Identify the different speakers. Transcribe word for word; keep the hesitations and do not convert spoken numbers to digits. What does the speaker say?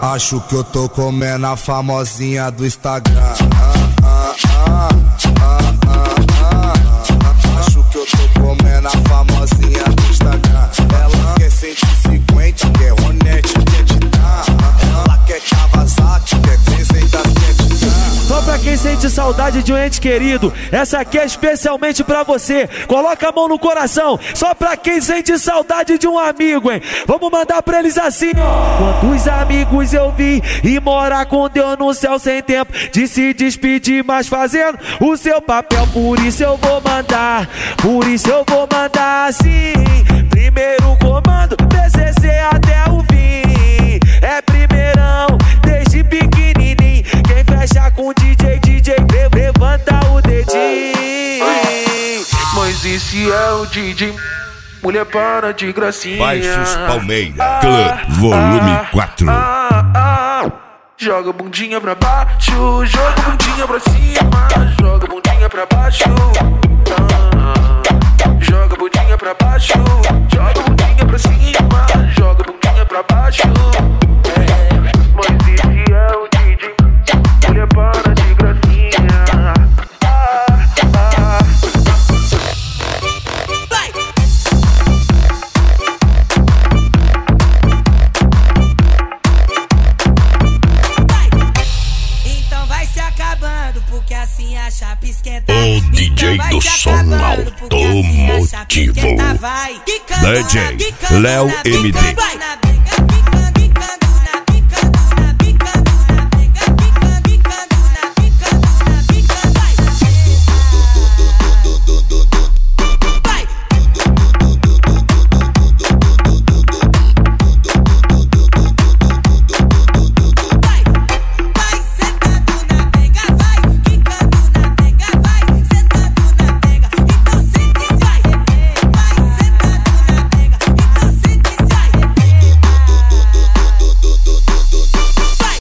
Speaker 1: Acho que eu tô comendo a famosinha do Instagram. Ah, ah, ah, ah, ah, ah, ah. Acho que eu tô comendo a famosinha do Instagram. Ela quer cento e cinquenta, quer Ronete, quer Titan. Ela quer Kawasaki, quer trezentos, quer Titan.
Speaker 2: Só pra quem sente saudade de um ente querido, essa aqui é especialmente pra você. Coloca a mão no coração. Só pra quem sente saudade de um amigo, hein? Vamos mandar pra eles assim, ó. Quantos amigos eu vi e morar com Deus no céu sem tempo de se despedir, mas fazendo o seu papel. Por isso eu vou mandar, por isso eu vou mandar assim. Primeiro comando, P C C até o fim. É primeirão, desde pequenininho. Quem fecha com D J, D J, levanta o dedinho.
Speaker 3: Mas esse é o D J, mulher para de gracinha.
Speaker 4: Baixos Palmeira, Clã, volume quatro.
Speaker 3: Ah, ah, joga a bundinha pra baixo, joga a bundinha pra cima, joga a bundinha pra baixo. Ah, joga a bundinha pra baixo, joga a bundinha pra cima, joga a bundinha pra baixo. É, mas esse é o D J, mulher para de gracinha. Ah, ah.
Speaker 5: Então vai se acabando, porque assim a chapa esquenta.
Speaker 4: O D J
Speaker 5: Então
Speaker 4: do som automotivo.
Speaker 5: vai.
Speaker 4: D J Léo M D.